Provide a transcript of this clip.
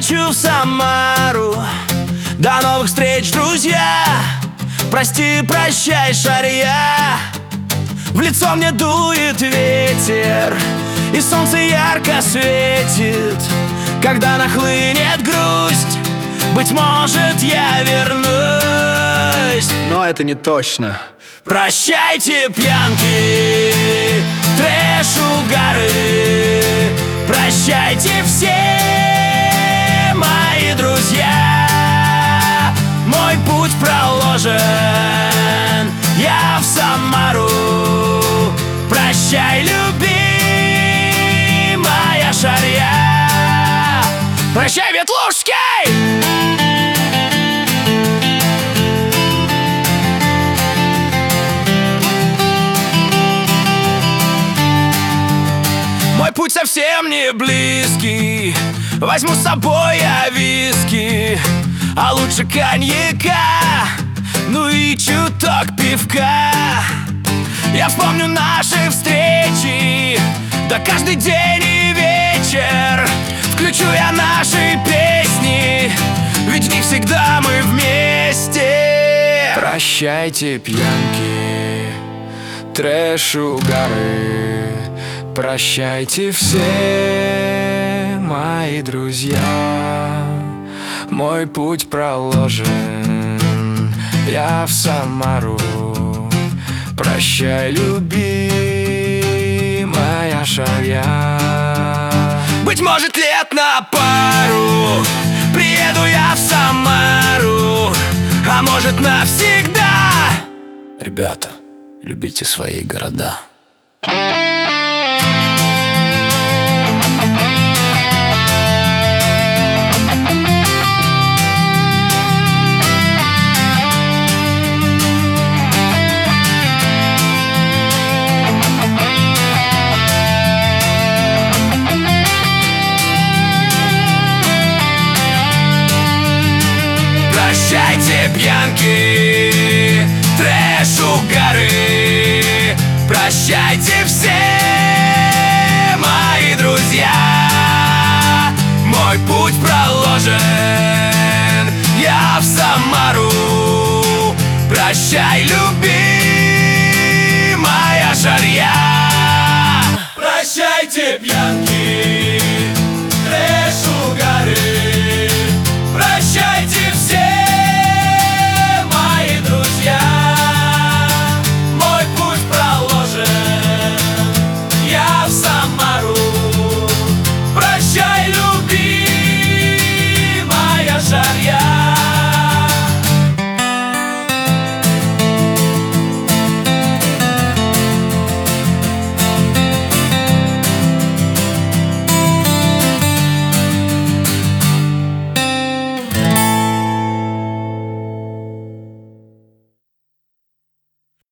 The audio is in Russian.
хочу в Самару. До новых встреч, друзья. Прости, прощай, Шарья. В лицо мне дует ветер, и солнце ярко светит. Когда нахлынет грусть, быть может, я вернусь. Но это не точно. Прощайте, пьянки, трэш, угары. Прощайте все мои друзья. Мой путь проложен, я в Самару. Прощай, любимая Шарья. Прощай, Ветлужский! Мой путь совсем не близкий. Возьму с собой я виски, а лучше коньяка, ну и чуток пивка. Я вспомню наши встречи, да каждый день и вечер. Включу я наши песни, ведь в них всегда мы вместе. Прощайте, пьянки, трэш, угары. Прощайте все мои друзья. Мой путь проложен, я в Самару. Прощай, любимая Шарья. Быть может, лет на пару приеду я в Самару, а может, навсегда. Ребята, любите свои города. Прощайте, пьянки, трэш, угары. Прощайте все мои друзья. Мой путь проложен, я в Самару. Прощай, любимая Шарья. Прощайте, пьянки,